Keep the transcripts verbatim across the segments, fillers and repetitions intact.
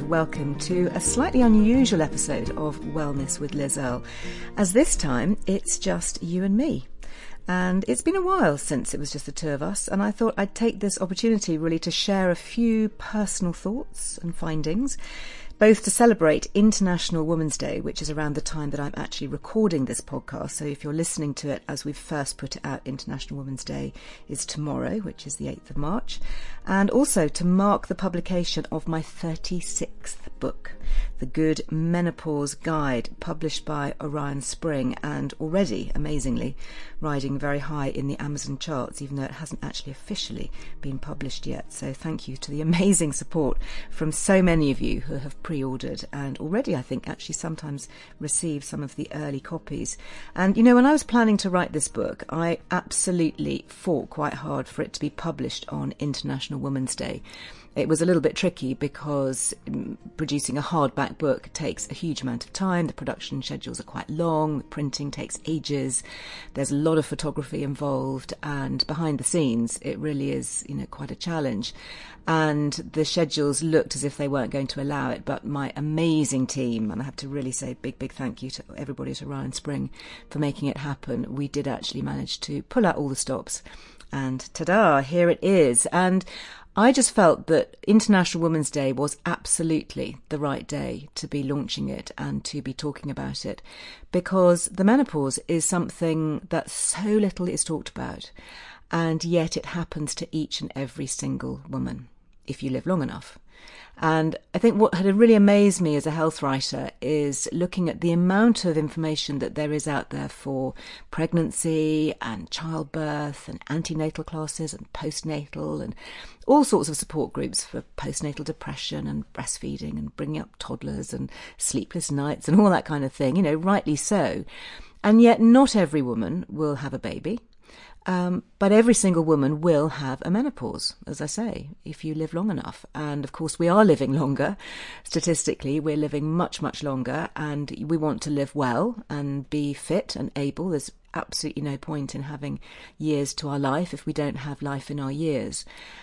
welcome to a slightly unusual episode of Wellness with Liz Earle, as this time it's just you and me. And it's been a while since it was just the two of us, and I thought I'd take this opportunity really to share a few personal thoughts and findings, both to celebrate International Women's Day, which is around the time that I'm actually recording this podcast. So if you're listening to it as we first put it out, International Women's Day is tomorrow, which is the eighth of March. And also to mark the publication of my thirty-sixth book, The Good Menopause Guide, published by Orion Spring, and already, amazingly, riding very high in the Amazon charts, even though it hasn't actually officially been published yet. So thank you to the amazing support from so many of you who have pre-ordered and already, I think, actually sometimes received some of the early copies. And, you know, when I was planning to write this book, I absolutely fought quite hard for it to be published on International Women's Day. It was a little bit tricky because producing a hardback book takes a huge amount of time. The production schedules are quite long. The printing takes ages. There's a lot of photography involved, and behind the scenes, it really is, you know, quite a challenge. And the schedules looked as if they weren't going to allow it, but my amazing team, and I have to really say a big, big thank you to everybody at Orion Spring for making it happen. We did actually manage to pull out all the stops, and ta-da, here it is. And I just felt that International Women's Day was absolutely the right day to be launching it and to be talking about it, because the menopause is something that so little is talked about, and yet it happens to each and every single woman if you live long enough. And I think what had really amazed me as a health writer is looking at the amount of information that there is out there for pregnancy and childbirth and antenatal classes and postnatal and all sorts of support groups for postnatal depression and breastfeeding and bringing up toddlers and sleepless nights and all that kind of thing, you know, rightly so. And yet not every woman will have a baby. Um, but every single woman will have a menopause, as I say, if you live long enough. And of course, we are living longer. Statistically, we're living much, much longer, and we want to live well and be fit and able. There's absolutely no point in having years to our life if we don't have life in our years.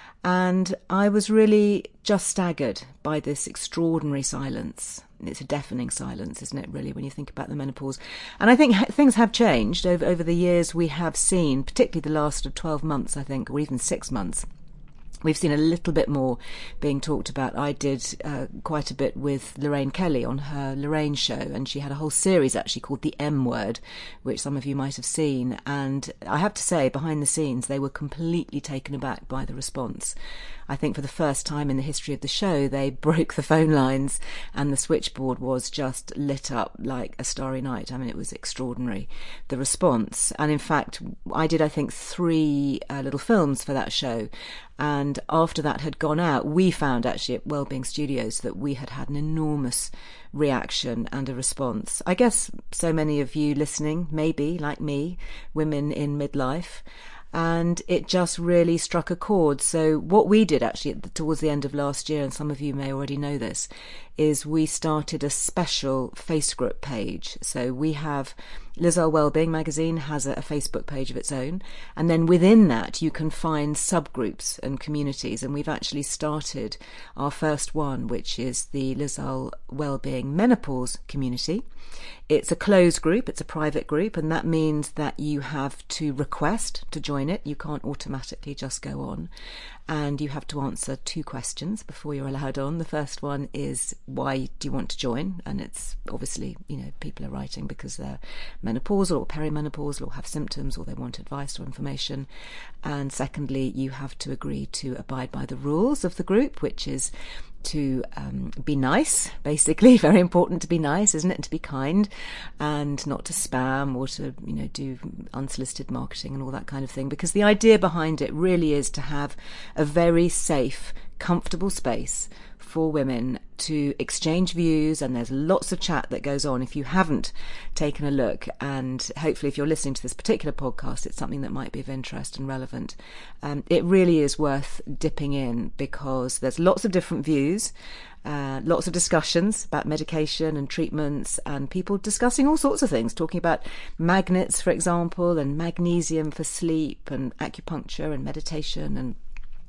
And I was really just staggered by this extraordinary silence. It's a deafening silence, isn't it, really, when you think about the menopause? And I think things have changed over, over the years. We have seen, particularly the last twelve months, I think, or even six months, we've seen a little bit more being talked about. I did uh, quite a bit with Lorraine Kelly on her Lorraine show, and she had a whole series actually called The M Word, which some of you might have seen. And I have to say, behind the scenes, they were completely taken aback by the response. I think for the first time in the history of the show, they broke the phone lines and the switchboard was just lit up like a starry night. I mean, it was extraordinary, the response. And in fact, I did, I think, three uh, little films for that show. And after that had gone out, we found actually at Wellbeing Studios that we had had an enormous reaction and a response. I guess so many of you listening, maybe like me, women in midlife. And it just really struck a chord. So what we did actually at the, towards the end of last year, and some of you may already know this, is we started a special Facebook page. So we have Liz Earle Wellbeing magazine has a, a Facebook page of its own, and then within that you can find subgroups and communities. And we've actually started our first one, which is the Liz Earle Wellbeing Menopause Community. It's a closed group, it's a private group, and that means that you have to request to join it. You can't automatically just go on. And you have to answer two questions before you're allowed on. The first one is, why do you want to join? And it's obviously, you know, people are writing because they're menopausal or perimenopausal or have symptoms or they want advice or information. And secondly, you have to agree to abide by the rules of the group, which is to um, be nice, basically. Very important to be nice, isn't it? And to be kind, and not to spam or to, you know, do unsolicited marketing and all that kind of thing. Because the idea behind it really is to have a very safe, comfortable space for women to exchange views, and there's lots of chat that goes on. If you haven't taken a look, and hopefully if you're listening to this particular podcast, it's something that might be of interest and relevant. Um, it really is worth dipping in because there's lots of different views, uh, lots of discussions about medication and treatments, and people discussing all sorts of things, talking about magnets, for example, and magnesium for sleep, and acupuncture and meditation, and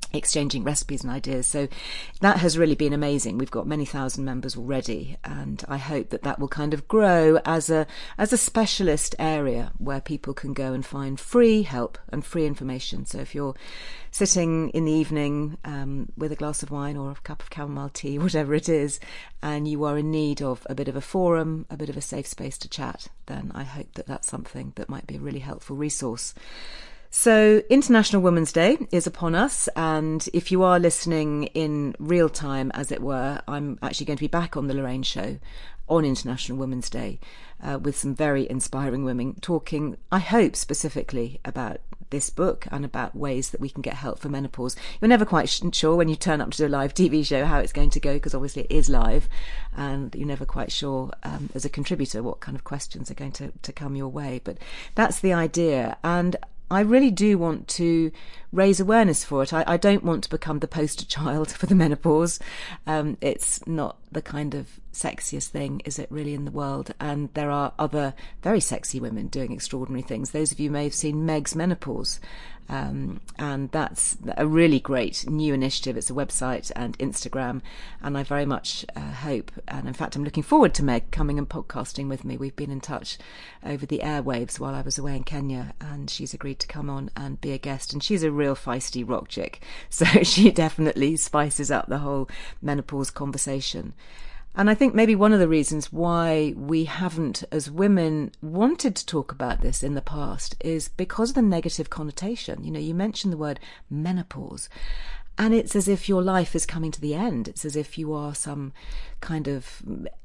exchanging recipes and ideas. So that has really been amazing. We've got many thousand members already, and I hope that that will kind of grow as a as a specialist area where people can go and find free help and free information. So if you're sitting in the evening um, with a glass of wine or a cup of chamomile tea, whatever it is, and you are in need of a bit of a forum, a bit of a safe space to chat, then I hope that that's something that might be a really helpful resource. So International Women's Day is upon us, and if you are listening in real time, as it were, I'm actually going to be back on the Lorraine Show on International Women's Day uh, with some very inspiring women talking, I hope, specifically about this book and about ways that we can get help for menopause. You're never quite sure when you turn up to do a live T V show how it's going to go, because obviously it is live, and you're never quite sure um, as a contributor what kind of questions are going to, to come your way. But that's the idea, and I really do want to raise awareness for it. I, I don't want to become the poster child for the menopause. Um, it's not the kind of sexiest thing, is it really, in the world? And there are other very sexy women doing extraordinary things. Those of you may have seen Meg's Menopause. Um, and that's a really great new initiative. It's a website and Instagram, and I very much uh, hope, and in fact I'm looking forward to Meg coming and podcasting with me. We've been in touch over the airwaves while I was away in Kenya, and she's agreed to come on and be a guest, and she's a real feisty rock chick, so she definitely spices up the whole menopause conversation. And I think maybe one of the reasons why we haven't, as women, wanted to talk about this in the past is because of the negative connotation. You know, you mentioned the word menopause, and it's as if your life is coming to the end. It's as if you are some kind of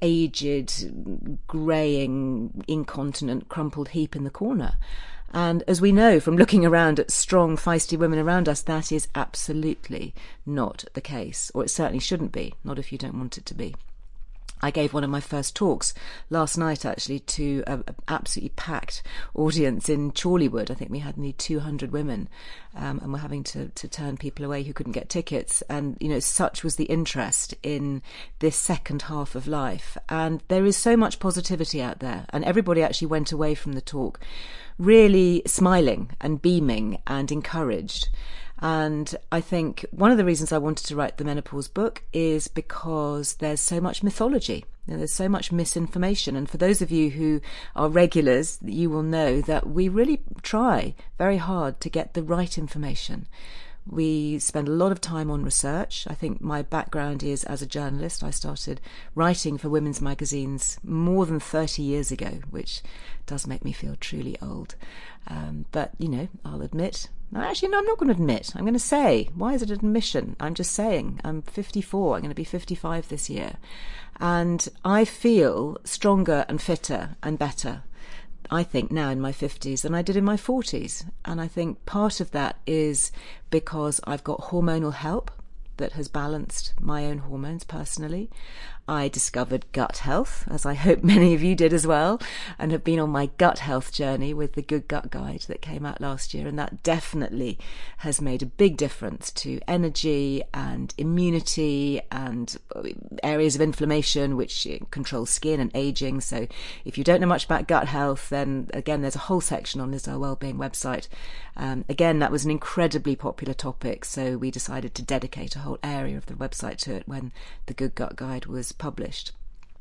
aged, greying, incontinent, crumpled heap in the corner. And as we know from looking around at strong, feisty women around us, that is absolutely not the case, or it certainly shouldn't be, not if you don't want it to be. I gave one of my first talks last night, actually, to an absolutely packed audience in Chorleywood. I think we had nearly two hundred women, um, and we're having to, to turn people away who couldn't get tickets. And, you know, such was the interest in this second half of life. And there is so much positivity out there. And everybody actually went away from the talk really smiling and beaming and encouraged. And I think one of the reasons I wanted to write the menopause book is because there's so much mythology. You know, there's so much misinformation. And for those of you who are regulars, you will know that we really try very hard to get the right information. We spend a lot of time on research. I think my background is as a journalist. I started writing for women's magazines more than thirty years ago, which does make me feel truly old. Um, but, you know, I'll admit... No, actually, no, I'm not going to admit. I'm going to say, why is it an admission? I'm just saying, I'm fifty-four. I'm going to be fifty-five this year. And I feel stronger and fitter and better, I think, now in my fifties than I did in my forties. And I think part of that is because I've got hormonal help that has balanced my own hormones personally. I discovered gut health, as I hope many of you did as well, and have been on my gut health journey with the Good Gut Guide that came out last year, and that definitely has made a big difference to energy and immunity and areas of inflammation, which control skin and aging. So if you don't know much about gut health, then again, there's a whole section on Liz Earle Wellbeing website. Um, again, that was an incredibly popular topic, so we decided to dedicate a whole area of the website to it when the Good Gut Guide was published.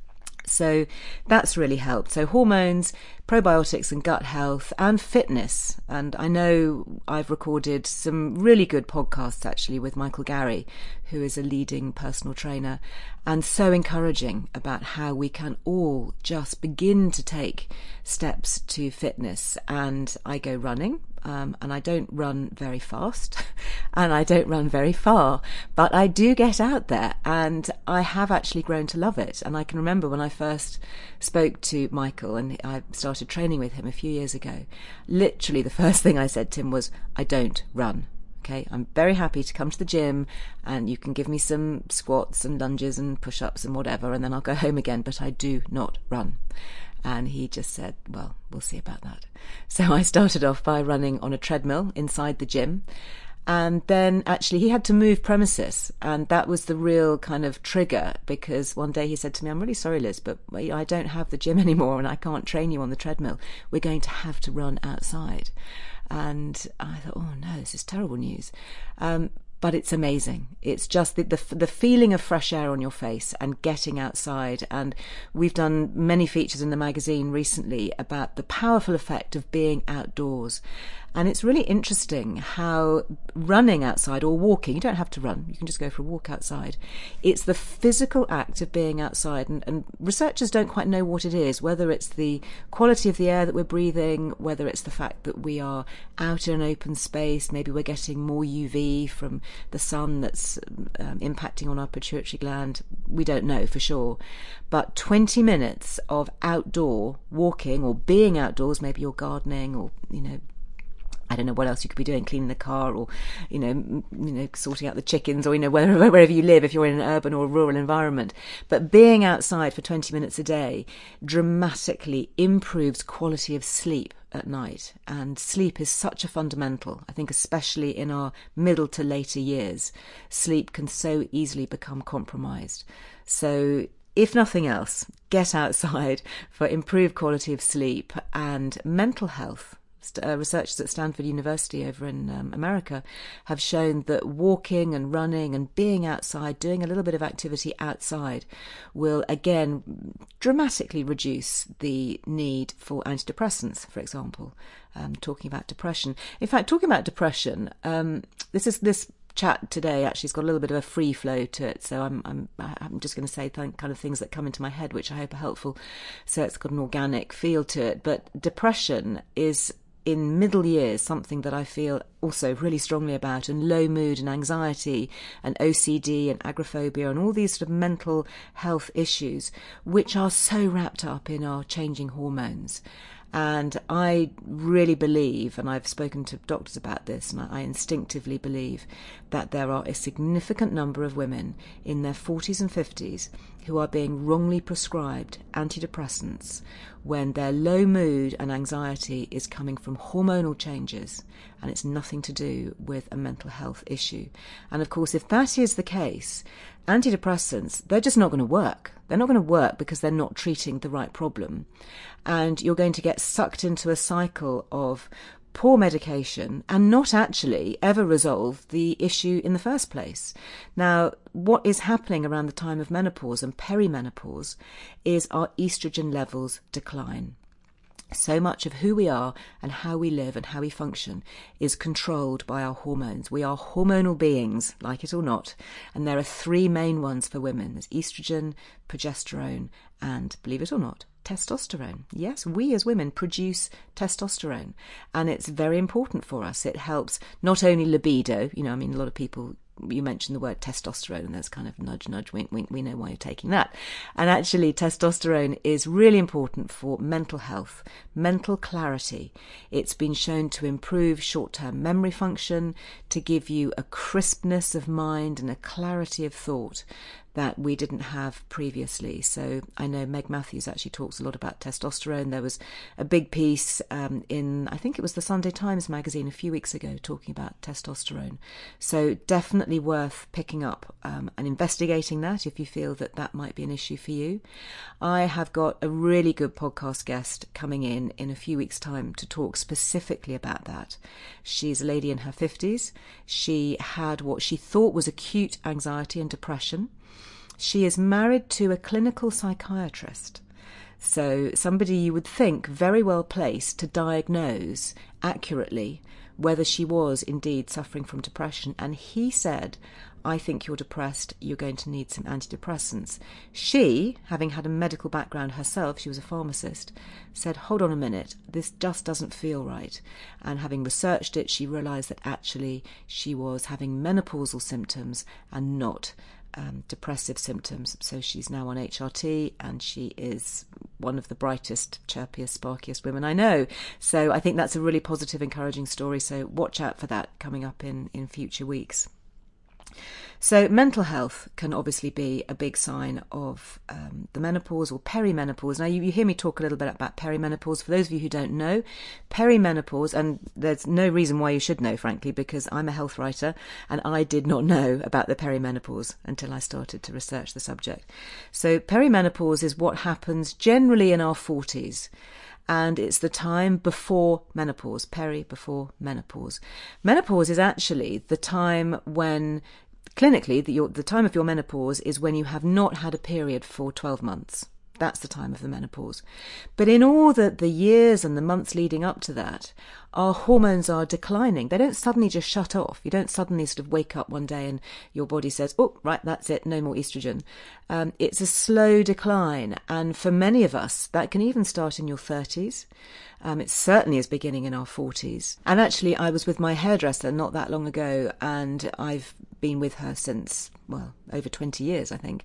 So that's really helped. So hormones, probiotics and gut health and fitness. And I know I've recorded some really good podcasts actually with Michael Gary, who is a leading personal trainer, and so encouraging about how we can all just begin to take steps to fitness. And I go running. Um, and I don't run very fast and I don't run very far, but I do get out there, and I have actually grown to love it. And I can remember when I first spoke to Michael and I started training with him a few years ago, literally the first thing I said to him was, I don't run. Okay, I'm very happy to come to the gym and you can give me some squats and lunges and push-ups and whatever, and then I'll go home again, but I do not run. And he just said, well, we'll see about that. So I started off by running on a treadmill inside the gym. And then actually he had to move premises. And that was the real kind of trigger, because one day he said to me, I'm really sorry, Liz, but I don't have the gym anymore and I can't train you on the treadmill. We're going to have to run outside. And I thought, oh no, this is terrible news. Um, but it's amazing. It's just the, the the feeling of fresh air on your face and getting outside. And we've done many features in the magazine recently about the powerful effect of being outdoors. And it's really interesting how running outside or walking, you don't have to run, you can just go for a walk outside. It's the physical act of being outside. And, and researchers don't quite know what it is, whether it's the quality of the air that we're breathing, whether it's the fact that we are out in an open space, maybe we're getting more U V from the sun that's um, impacting on our pituitary gland. We don't know for sure. But twenty minutes of outdoor walking or being outdoors, maybe you're gardening or, you know, I don't know what else you could be doing, cleaning the car or, you know, m- you know, sorting out the chickens or, you know, wherever, wherever you live, if you're in an urban or a rural environment. But being outside for twenty minutes a day dramatically improves quality of sleep at night. And sleep is such a fundamental, I think, especially in our middle to later years. Sleep can so easily become compromised. So if nothing else, get outside for improved quality of sleep and mental health. Uh, researchers at Stanford University over in um, America have shown that walking and running and being outside, doing a little bit of activity outside, will again dramatically reduce the need for antidepressants, for example. Um, talking about depression. In fact, talking about depression, um, this is this chat today actually has got a little bit of a free flow to it, so I'm I'm I'm just going to say th- kind of things that come into my head, which I hope are helpful. So it's got an organic feel to it. But depression is, in middle years, something that I feel also really strongly about, and low mood and anxiety and O C D and agoraphobia and all these sort of mental health issues, which are so wrapped up in our changing hormones. And I really believe, and I've spoken to doctors about this, and I instinctively believe that there are a significant number of women in their forties and fifties who are being wrongly prescribed antidepressants when their low mood and anxiety is coming from hormonal changes and it's nothing to do with a mental health issue. And of course, if that is the case, antidepressants, they're just not going to work. They're not going to work because they're not treating the right problem. And you're going to get sucked into a cycle of poor medication and not actually ever resolve the issue in the first place. Now, what is happening around the time of menopause and perimenopause is our estrogen levels decline. So much of who we are and how we live and how we function is controlled by our hormones. We are hormonal beings, like it or not, and there are three main ones for women. There's estrogen, progesterone, and, believe it or not, testosterone. Yes, we as women produce testosterone, and it's very important for us. It helps not only libido, you know, I mean, a lot of people, you mentioned the word testosterone and there's kind of nudge, nudge, wink, wink, we know why you're taking that. And actually, testosterone is really important for mental health, mental clarity. It's been shown to improve short-term memory function, to give you a crispness of mind and a clarity of thought that we didn't have previously. So I know Meg Matthews actually talks a lot about testosterone. There was a big piece um, in, I think it was the Sunday Times magazine a few weeks ago, talking about testosterone. So definitely worth picking up um, and investigating that if you feel that that might be an issue for you. I have got a really good podcast guest coming in in a few weeks' time to talk specifically about that. She's a lady in her fifties. She had what she thought was acute anxiety and depression. She is married to a clinical psychiatrist, so somebody you would think very well placed to diagnose accurately whether she was indeed suffering from depression. And he said, I think you're depressed, you're going to need some antidepressants. She, having had a medical background herself, she was a pharmacist, said, hold on a minute, this just doesn't feel right. And having researched it, she realised that actually she was having menopausal symptoms and not Um, depressive symptoms. So she's now on H R T and she is one of the brightest, chirpiest, sparkiest women I know. So I think that's a really positive, encouraging story. So watch out for that coming up in, in future weeks. So mental health can obviously be a big sign of um, the menopause or perimenopause. Now, you, you hear me talk a little bit about perimenopause. For those of you who don't know, perimenopause, and there's no reason why you should know, frankly, because I'm a health writer and I did not know about the perimenopause until I started to research the subject. So perimenopause is what happens generally in our forties. and it's the time before menopause, peri before menopause. Menopause is actually the time when, clinically, the, your, the time of your menopause is when you have not had a period for twelve months. That's the time of the menopause. But in all the, the years and the months leading up to that, our hormones are declining. They don't suddenly just shut off. You don't suddenly sort of wake up one day and your body says, oh, right, that's it, no more estrogen. Um, it's a slow decline. And for many of us, that can even start in your thirties. Um, it certainly is beginning in our forties. And actually, I was with my hairdresser not that long ago, and I've been with her since, well, over twenty years, I think.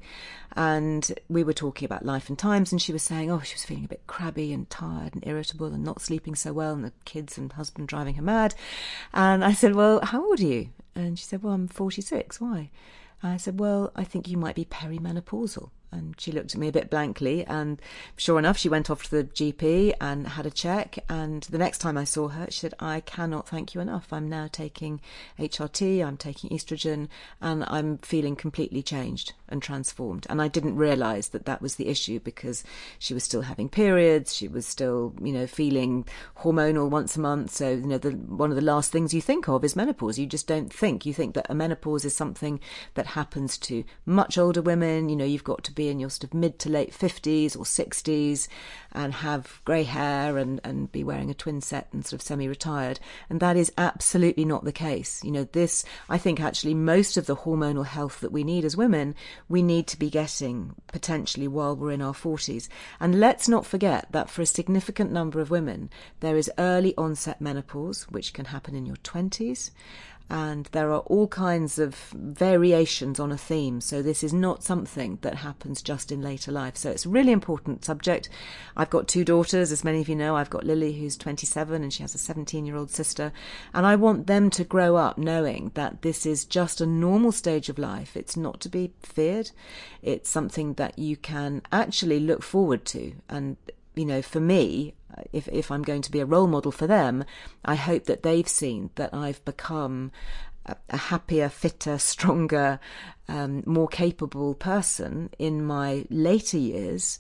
And we were talking about life and times, and she was saying, oh, she was feeling a bit crabby and tired and irritable and not sleeping so well, and the kids and husband driving her mad. And I said, well, how old are you? And she said, well, I'm forty-six. Why? And I said, well, I think you might be perimenopausal. And she looked at me a bit blankly, and sure enough, she went off to the G P and had a check. And the next time I saw her, she said, I cannot thank you enough. I'm now taking H R T, I'm taking estrogen, and I'm feeling completely changed and transformed. And I didn't realise that that was the issue, because she was still having periods, she was still, you know, feeling hormonal once a month. So, you know, the, one of the last things you think of is menopause. You just don't think. You think that a menopause is something that happens to much older women. You know, you've got to be in your sort of mid to late fifties or sixties and have grey hair and, and be wearing a twin set and sort of semi-retired. And that is absolutely not the case. You know, this, I think actually most of the hormonal health that we need as women, we need to be getting potentially while we're in our forties. And let's not forget that for a significant number of women, there is early onset menopause, which can happen in your twenties. And there are all kinds of variations on a theme. So this is not something that happens just in later life. So it's a really important subject. I've got two daughters, as many of you know. I've got Lily, who's twenty-seven, and she has a seventeen-year-old sister. And I want them to grow up knowing that this is just a normal stage of life. It's not to be feared. It's something that you can actually look forward to. And, you know, for me, if if I'm going to be a role model for them, I hope that they've seen that I've become a, a happier, fitter, stronger, um, more capable person in my later years,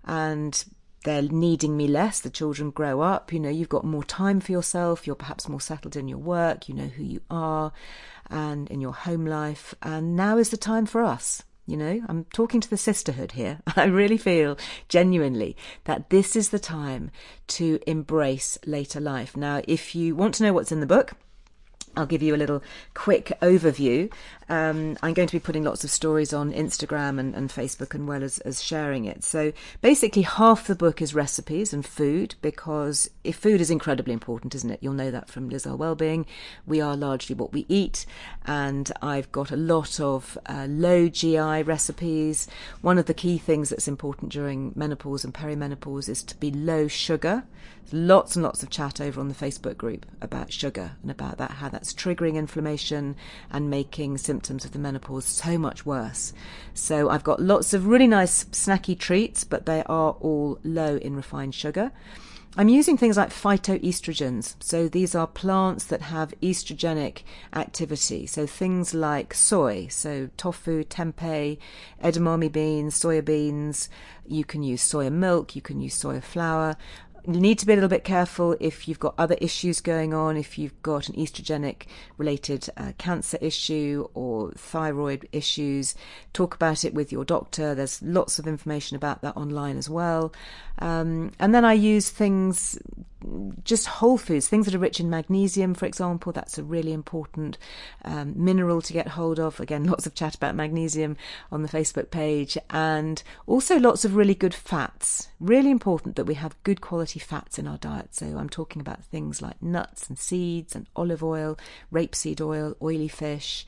and they're needing me less. The children grow up, you know, you've got more time for yourself, you're perhaps more settled in your work, you know who you are, and in your home life, and now is the time for us. You know, I'm talking to the sisterhood here. I really feel genuinely that this is the time to embrace later life. Now, if you want to know what's in the book, I'll give you a little quick overview. Um, I'm going to be putting lots of stories on Instagram and, and Facebook, and well as, as sharing it. So basically half the book is recipes and food, because if food is incredibly important, isn't it? You'll know that from Liz Earle Wellbeing. We are largely what we eat, and I've got a lot of uh, low G I recipes. One of the key things that's important during menopause and perimenopause is to be low sugar. There's lots and lots of chat over on the Facebook group about sugar and about that, how that's triggering inflammation and making symptoms of the menopause so much worse. So I've got lots of really nice snacky treats, but they are all low in refined sugar. I'm using things like phytoestrogens. So these are plants that have estrogenic activity. So things like soy, so tofu, tempeh, edamame beans, soya beans. You can use soya milk, you can use soya flour. You need to be a little bit careful if you've got other issues going on, if you've got an estrogenic related uh, cancer issue or thyroid issues. Talk about it with your doctor. There's lots of information about that online as well. Um, and then I use things, just whole foods, things that are rich in magnesium, for example. That's a really important um, mineral to get hold of. Again, lots of chat about magnesium on the Facebook page, and also lots of really good fats. Really important that we have good quality fats in our diet. So I'm talking about things like nuts and seeds and olive oil, rapeseed oil, oily fish.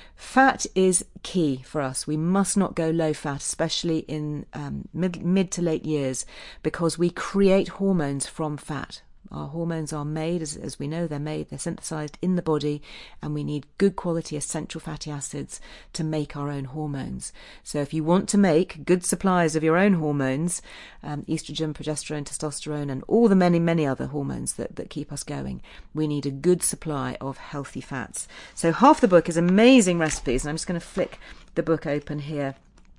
Fat is key for us. We must not go low fat, especially in um, mid, mid to late years, because we create hormones from fat. Our hormones are made, as, as we know, they're made, they're synthesized in the body, and we need good quality essential fatty acids to make our own hormones. So if you want to make good supplies of your own hormones, um, estrogen, progesterone, testosterone, and all the many, many other hormones that, that keep us going, we need a good supply of healthy fats. So half the book is amazing recipes, and I'm just going to flick the book open here.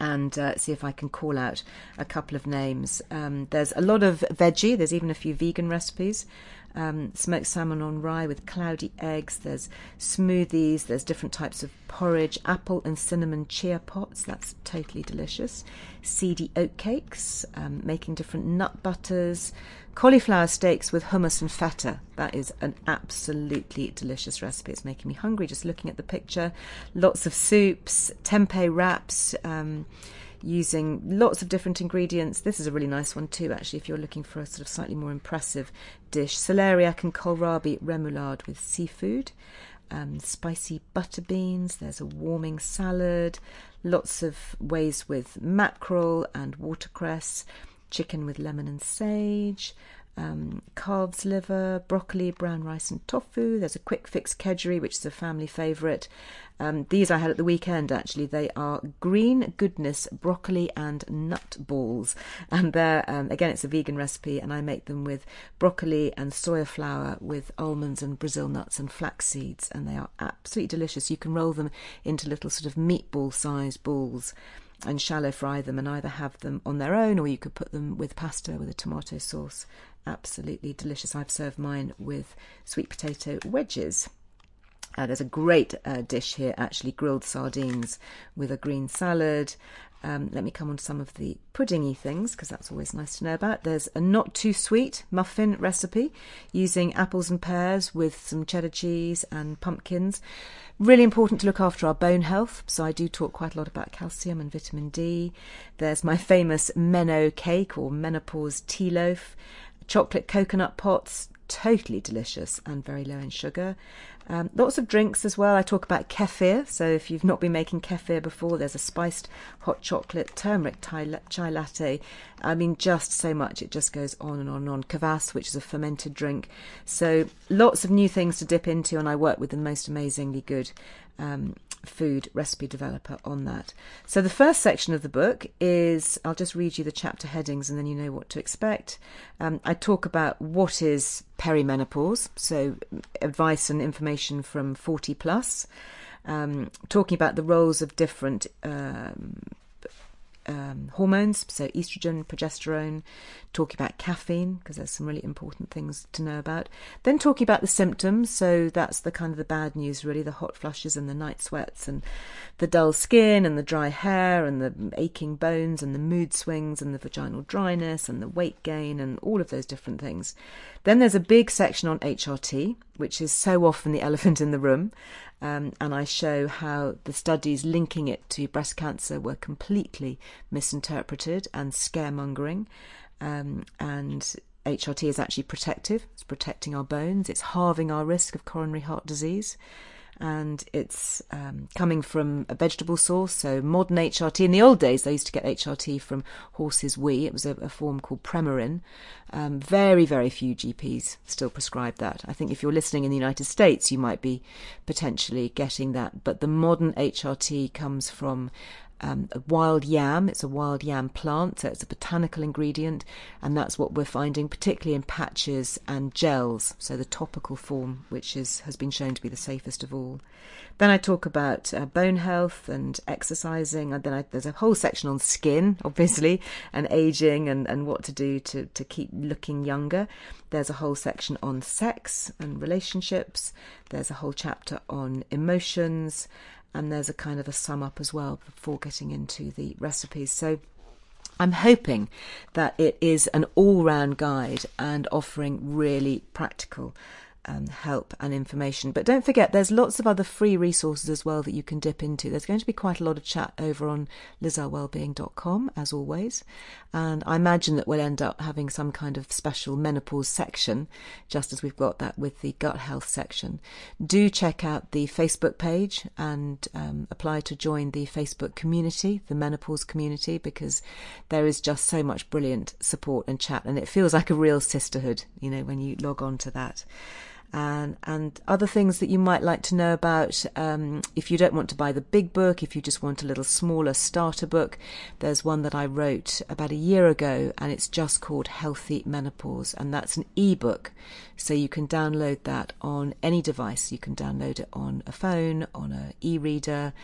and uh, see if I can call out a couple of names. Um, there's a lot of veggie. There's even a few vegan recipes. Um, smoked salmon on rye with cloudy eggs. There's smoothies. There's different types of porridge. Apple and cinnamon chia pots. That's totally delicious. Seedy oat cakes. Um, making different nut butters. Cauliflower steaks with hummus and feta. That is an absolutely delicious recipe. It's making me hungry just looking at the picture. Lots of soups. Tempeh wraps. Um, using lots of different ingredients. This is a really nice one too, actually, if you're looking for a sort of slightly more impressive dish. Celeriac and kohlrabi remoulade with seafood. Um, spicy butter beans. There's a warming salad. Lots of ways with mackerel and watercress. Chicken with lemon and sage. Um, calves liver, broccoli, brown rice and tofu. There's a quick fix kedgeree, which is a family favourite. Um, these I had at the weekend, actually. They are green goodness broccoli and nut balls. And they're, um, again, it's a vegan recipe, and I make them with broccoli and soya flour with almonds and Brazil nuts and flax seeds. And they are absolutely delicious. You can roll them into little sort of meatball-sized balls and shallow fry them, and either have them on their own, or you could put them with pasta with a tomato sauce. Absolutely delicious. I've served mine with sweet potato wedges. Uh, there's a great uh, dish here, actually, grilled sardines with a green salad. Um, let me come on to some of the puddingy things, because that's always nice to know about. There's a not too sweet muffin recipe using apples and pears with some cheddar cheese and pumpkins. Really important to look after our bone health, so I do talk quite a lot about calcium and vitamin D. There's my famous Meno cake, or menopause tea loaf. Chocolate coconut pots, totally delicious and very low in sugar. Um, lots of drinks as well. I talk about kefir, so if you've not been making kefir before, there's a spiced hot chocolate turmeric chai latte. I mean, just so much. It just goes on and on and on. Kvass, which is a fermented drink. So lots of new things to dip into, and I work with the most amazingly good um, food recipe developer on that. So the first section of the book is, I'll just read you the chapter headings and then you know what to expect. Um, I talk about what is perimenopause, so advice and information from forty plus, um, talking about the roles of different um, um, hormones, so estrogen, progesterone, talking about caffeine, because there's some really important things to know about. Then talking about the symptoms, so that's the kind of the bad news, really, the hot flushes and the night sweats and the dull skin and the dry hair and the aching bones and the mood swings and the vaginal dryness and the weight gain and all of those different things. Then there's a big section on H R T, which is so often the elephant in the room. Um, and I show how the studies linking it to breast cancer were completely misinterpreted and scaremongering. Um, and H R T is actually protective. It's protecting our bones. It's halving our risk of coronary heart disease. And it's um, coming from a vegetable source, so modern H R T. In the old days, they used to get H R T from horse's wee. It was a, a form called Premarin. Um, very, very few G Ps still prescribe that. I think if you're listening in the United States, you might be potentially getting that. But the modern H R T comes from Um, a wild yam. It's a wild yam plant, so it's a botanical ingredient, and that's what we're finding particularly in patches and gels, so the topical form, which is has been shown to be the safest of all. Then I talk about uh, bone health and exercising, and then I, there's a whole section on skin, obviously, and aging and, and what to do to, to keep looking younger. There's a whole section on sex and relationships. There's a whole chapter on emotions, and there's a kind of a sum up as well before getting into the recipes. So I'm hoping that it is an all-round guide and offering really practical um, help and information. But don't forget, there's lots of other free resources as well that you can dip into. There's going to be quite a lot of chat over on lizelle wellbeing dot com, as always. And I imagine that we'll end up having some kind of special menopause section, just as we've got that with the gut health section. Do check out the Facebook page and um, apply to join the Facebook community, the menopause community, because there is just so much brilliant support and chat, and it feels like a real sisterhood, you know, when you log on to that. And, and other things that you might like to know about, um, if you don't want to buy the big book, if you just want a little smaller starter book, there's one that I wrote about a year ago, and it's just called Healthy Menopause, and that's an ebook, so you can download that on any device. You can download it on a phone, on an e-reader,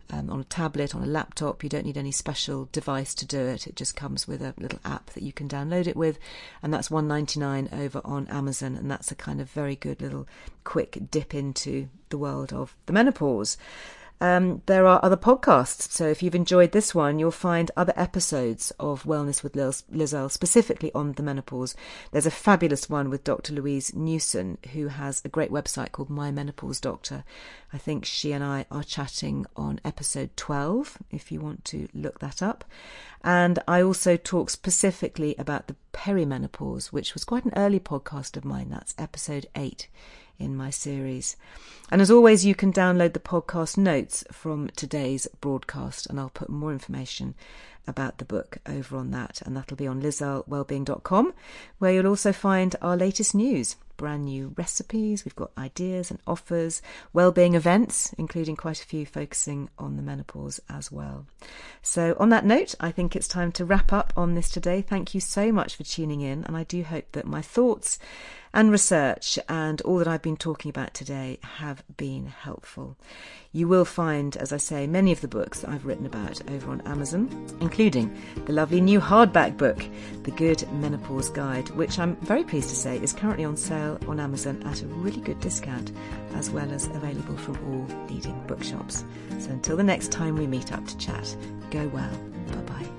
um, on a tablet, on a laptop. You don't need any special device to do it. It just comes with a little app that you can download it with, and that's one pound ninety-nine over on Amazon, and that's a kind of very good little quick dip into the world of the menopause. Um, there are other podcasts, so if you've enjoyed this one, you'll find other episodes of Wellness with Liz Earle, specifically on the menopause. There's a fabulous one with Doctor Louise Newson, who has a great website called My Menopause Doctor. I think she and I are chatting on episode twelve, if you want to look that up. And I also talk specifically about the perimenopause, which was quite an early podcast of mine. That's episode eight in my series. And as always, you can download the podcast notes from today's broadcast, and I'll put more information about the book over on that, and that'll be on liz earle wellbeing dot com, where you'll also find our latest news, brand new recipes. We've got ideas and offers, wellbeing events, including quite a few focusing on the menopause as well. So on that note, I think it's time to wrap up on this today. Thank you so much for tuning in, and I do hope that my thoughts and research and all that I've been talking about today have been helpful. You will find, as I say, many of the books that I've written about over on Amazon, including the lovely new hardback book, The Good Menopause Guide, which I'm very pleased to say is currently on sale on Amazon at a really good discount, as well as available from all leading bookshops. So until the next time we meet up to chat, go well. Bye-bye.